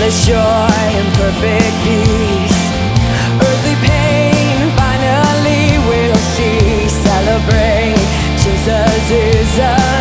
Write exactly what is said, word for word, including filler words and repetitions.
endless joy and perfect peace. Earthly pain finally will cease. Celebrate, Jesus is alive.